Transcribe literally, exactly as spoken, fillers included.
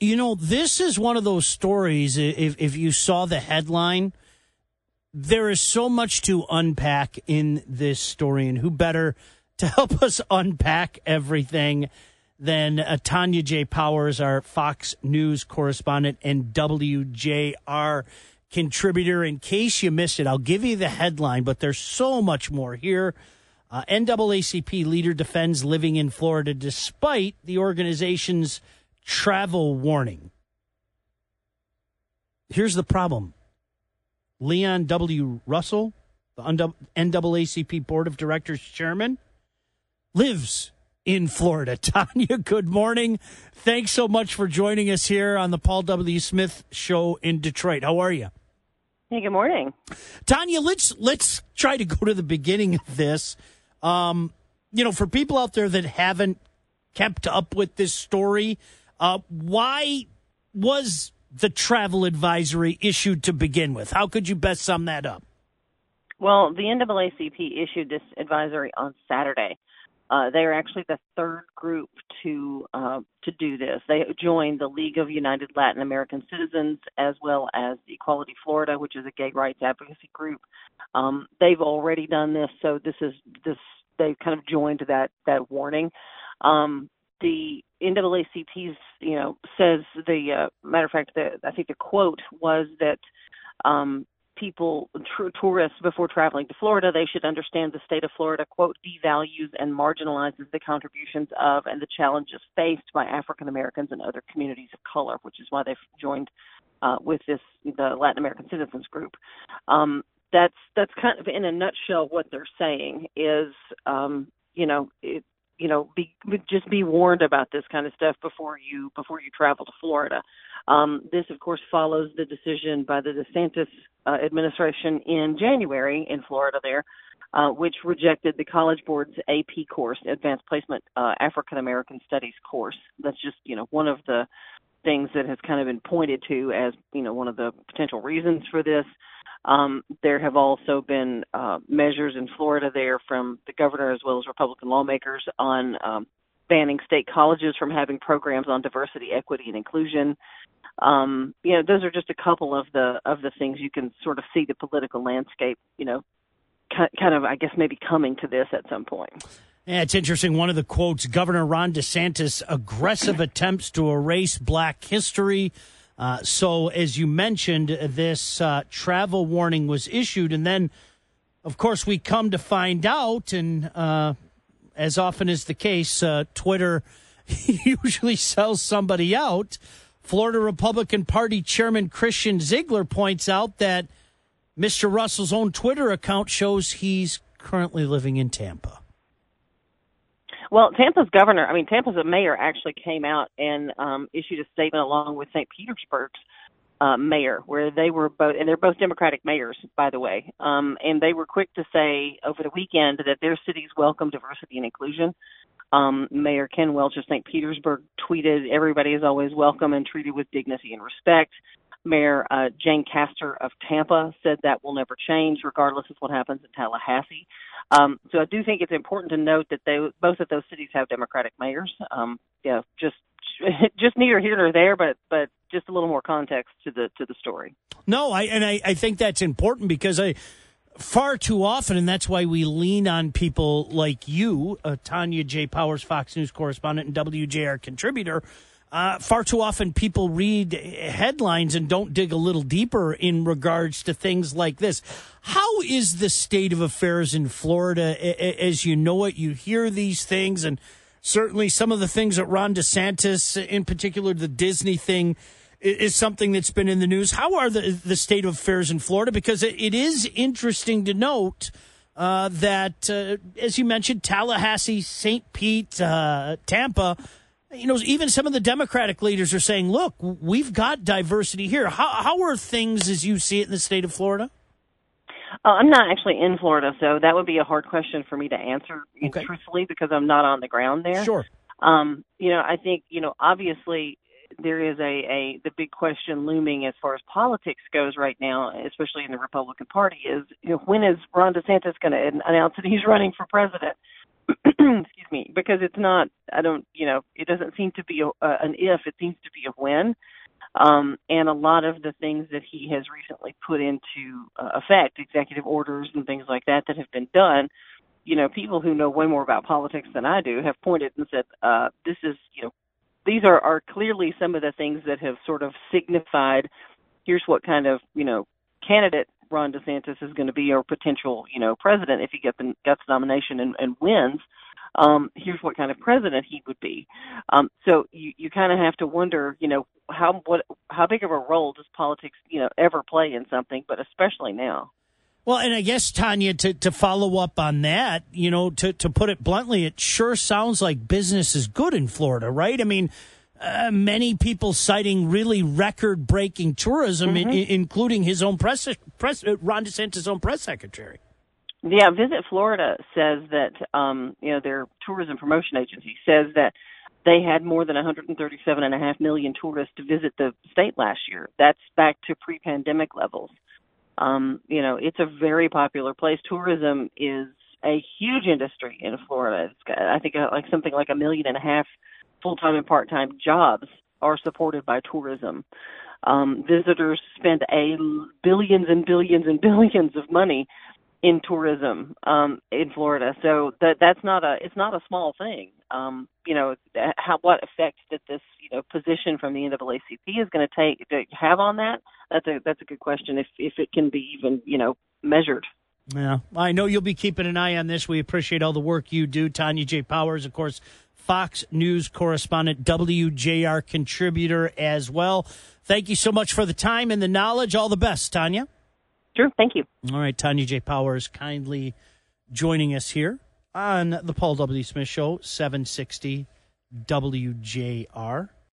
You know, this is one of those stories, if, if you saw the headline, there is so much to unpack in this story, and who better to help us unpack everything than uh, Tanya J. Powers, our Fox News correspondent and W J R contributor. In case you missed it, I'll give you the headline, but there's so much more here. Uh, N double A C P leader defends living in Florida despite the organization's travel warning. Here's the problem. Leon W. Russell, the N double A C P Board of Directors chairman, lives in Florida. Tanya, good morning. Thanks so much for joining us here on the Paul W. Smith Show in Detroit. How are you? Hey, good morning. Tanya, let's let's try to go to the beginning of this. Um, you know, for people out there that haven't kept up with this story, uh, why was the travel advisory issued to begin with? How could you best sum that up? Well, the N double A C P issued this advisory on Saturday. Uh, they are actually the third group to uh, to do this. They joined the League of United Latin American Citizens as well as Equality Florida, which is a gay rights advocacy group. Um, they've already done this, so this is this. They've kind of joined that that warning. Um, the N double A C P's, you know, says the uh, matter of fact, the, I think the quote was that. Um, People, tr- tourists, before traveling to Florida, they should understand the state of Florida, quote, devalues and marginalizes the contributions of and the challenges faced by African Americans and other communities of color, which is why they've joined uh, with this the Latin American Citizens Group. Um, that's that's kind of in a nutshell what they're saying is, um, you know, it, you know, be, just be warned about this kind of stuff before you before you travel to Florida. Um, this, of course, follows the decision by the DeSantis uh, administration in January in Florida there, uh, which rejected the College Board's A P course, Advanced Placement uh, African American Studies course. That's just, you know, one of the things that has kind of been pointed to as, you know, one of the potential reasons for this. Um, there have also been uh, measures in Florida there from the governor as well as Republican lawmakers on um, banning state colleges from having programs on diversity, equity, and inclusion. Um, you know, those are just a couple of the of the things you can sort of see the political landscape, you know, kind of, I guess, maybe coming to this at some point. Yeah, it's interesting. One of the quotes, Governor Ron DeSantis, aggressive attempts to erase black history. Uh, so, as you mentioned, this uh, travel warning was issued. And then, of course, we come to find out, and uh, as often is the case, uh, Twitter usually sells somebody out. Florida Republican Party Chairman Christian Ziegler points out that Mister Russell's own Twitter account shows he's currently living in Tampa. Well, Tampa's governor, I mean, Tampa's mayor actually came out and um, issued a statement along with Saint Petersburg's uh, mayor, where they were both, and they're both Democratic mayors, by the way, um, and they were quick to say over the weekend that their cities welcome diversity and inclusion. Um, Mayor Ken Welch of Saint Petersburg tweeted, "Everybody is always welcome and treated with dignity and respect." Mayor uh, Jane Castor of Tampa said that will never change regardless of what happens in Tallahassee. Um, so I do think it's important to note that they, both of those cities have Democratic mayors. Um, yeah, just just neither here nor there, but but just a little more context to the to the story. No, I and I, I think that's important because I far too often, and that's why we lean on people like you, uh, Tanya J. Powers, Fox News correspondent and W J R contributor. Uh, far too often people read headlines and don't dig a little deeper in regards to things like this. How is the state of affairs in Florida? As you know it, you hear these things, and certainly some of the things that Ron DeSantis, in particular the Disney thing, is something that's been in the news. How are the, the state of affairs in Florida? Because it, it is interesting to note uh, that, uh, as you mentioned, Tallahassee, Saint Pete, uh, Tampa, you know, even some of the Democratic leaders are saying, look, we've got diversity here. How, how are things as you see it in the state of Florida? Uh, I'm not actually in Florida, so that would be a hard question for me to answer, Okay. truthfully, because I'm not on the ground there. Sure. Um, you know, I think, you know, obviously there is a, a the big question looming as far as politics goes right now, especially in the Republican Party, is, you know, when is Ron DeSantis going to announce that he's running for president? excuse me, because it's not, I don't, you know, it doesn't seem to be a, uh, an if, it seems to be a when. Um, and a lot of the things that he has recently put into uh, effect, executive orders and things like that that have been done, you know, people who know way more about politics than I do have pointed and said, uh, this is, you know, these are, are clearly some of the things that have sort of signified, here's what kind of, you know, candidate Ron DeSantis is going to be, or potential, you know, president if he gets the, gets the nomination and, and wins. Um, here's what kind of president he would be. Um, so you, you kind of have to wonder, you know, how what how big of a role does politics, you know, ever play in something, but especially now. Well, and I guess, Tanya, to, to follow up on that, you know, to, to put it bluntly, it sure sounds like business is good in Florida, right? I mean, uh, many people citing really record-breaking tourism, mm-hmm. in, including his own press, press uh, Ron DeSantis' own press secretary. Yeah, Visit Florida says that, um, you know, their tourism promotion agency says that they had more than one hundred thirty-seven point five million tourists to visit the state last year. That's back to pre-pandemic levels. Um, you know, it's a very popular place. Tourism is a huge industry in Florida. It's got, I think, like something like a million and a half full-time and part-time jobs are supported by tourism. Um, visitors spend a billions and billions and billions of money in tourism um, in Florida, so that that's not a it's not a small thing. Um, you know, how what effect that this you know position from the N double A C P is going to take to have on that? That's a that's a good question. If if it can be even you know measured. Yeah, I know you'll be keeping an eye on this. We appreciate all the work you do, Tanya J. Powers, of course, Fox News correspondent, W J R contributor as well. Thank you so much for the time and the knowledge. All the best, Tanya. Sure, thank you. All right, Tanya J. Powers kindly joining us here on the Paul W. Smith Show, seven sixty W J R.